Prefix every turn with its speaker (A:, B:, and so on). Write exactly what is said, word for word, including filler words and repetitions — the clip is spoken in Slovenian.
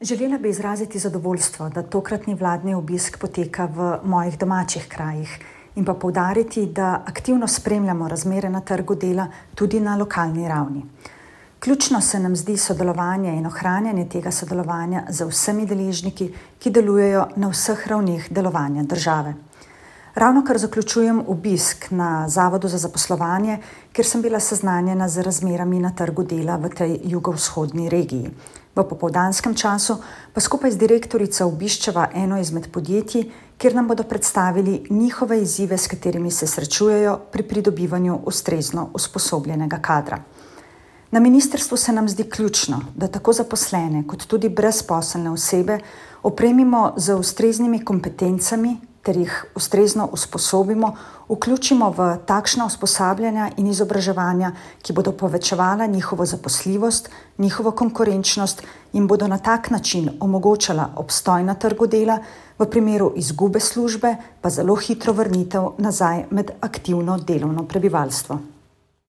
A: Želela bi izraziti zadovoljstvo, da tokratni vladni obisk poteka v mojih domačih krajih in pa poudariti, da aktivno spremljamo razmere na trgu dela tudi na lokalni ravni. Ključno se nam zdi sodelovanje in ohranjanje tega sodelovanja z vsemi deležniki, ki delujejo na vseh ravneh delovanja države. Ravno kar zaključujem obisk na Zavodu za zaposlovanje, kjer sem bila seznanjena z razmerami na trgu dela v tej jugovzhodni regiji. V popoldanskem času pa skupaj z direktorico obiščeva eno izmed podjetij, kjer nam bodo predstavili njihove izzive, s katerimi se srečujejo pri pridobivanju ustrezno usposobljenega kadra. Na ministrstvu se nam zdi ključno, da tako zaposlene kot tudi brezposelne osebe opremimo z ustreznimi kompetencami ter jih ustrezno usposobimo, vključimo v takšna usposabljanja in izobraževanja, ki bodo povečevala njihovo zaposljivost, njihovo konkurenčnost in bodo na tak način omogočala obstoj na trgu dela, v primeru izgube službe pa zelo hitro vrnitev nazaj med aktivno delovno prebivalstvo.